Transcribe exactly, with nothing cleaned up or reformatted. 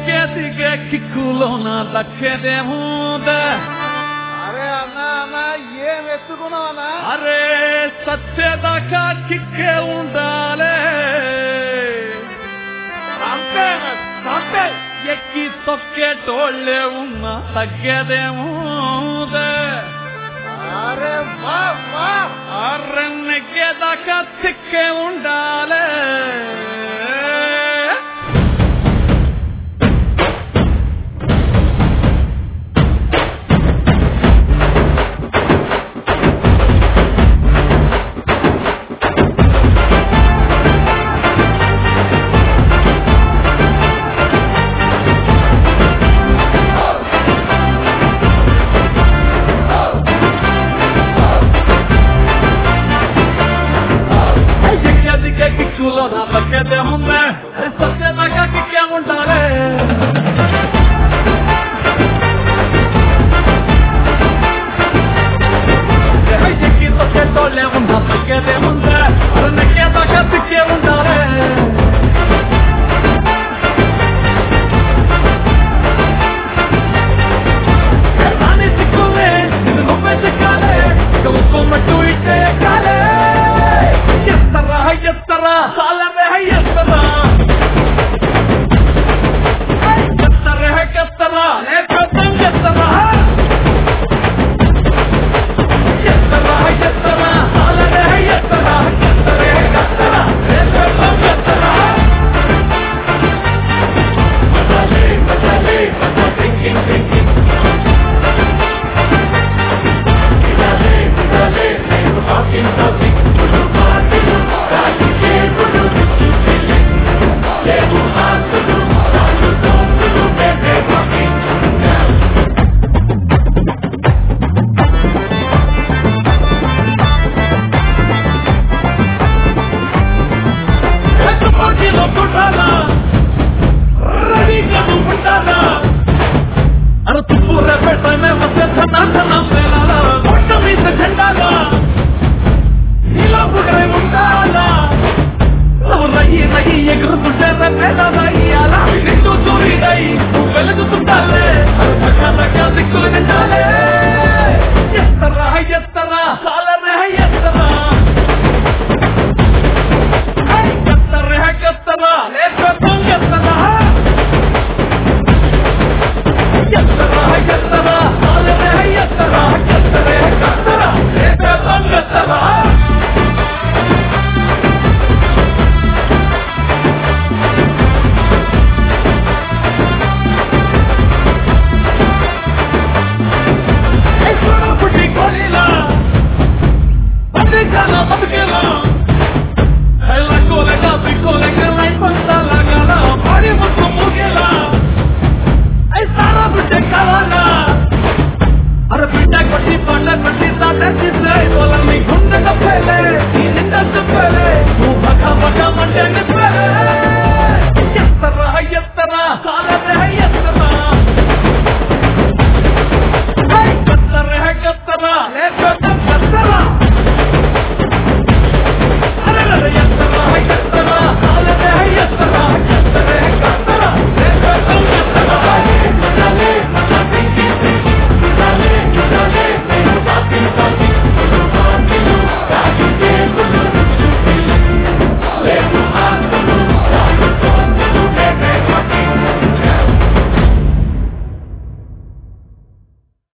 ఎక్కే దిగే కిక్కులోన దక్కేదేముందా? అరే అన్నా అన్నా ఏం ఎత్తుకున్నావన్నా? అరే సచ్చేదాకా కిక్కే ఉండాలే. అంతే అంతే ఎక్కి తొక్కేటోళ్ళే ఉన్నా తగ్గేదేముందా? అరే వా వా అరే నెగ్గేదాకా చిక్కే ఉండాలే. కిక్కులో నా తగ్గేదేముందా? సత్యదాకా కిక్కే ఉండాలే. ఎక్కి తొక్కేటోళ్ళే ఉన్నా తగ్గేదేముందా? నెగ్గేదాకా చిక్కే ఉండాలే. రాని చిక్కులే నిన్ను నువ్వే చిక్కాలే. ఇక ఉక్కోమట్టు ఇట్టే ఎక్కాలే. ఎత్తరా ఎత్తరా సాలమే ఎత్తరా ఎత్తరే ఎత్తరా లేకపోతే ఎత్తరా ఎత్తరా ఎత్తరా సాలమే ఎత్తరా ఎత్తరే ఎత్తరా లేకపోతే ఎత్తరా. మజాలే మజాలే మజా థింకింగ్ థింకింగ్ ఇలాలే ఇలాలే నేను టాకింగ్ టాకింగ్ వెలుగుతుండాలే. ఎత్తరా ఎత్తరా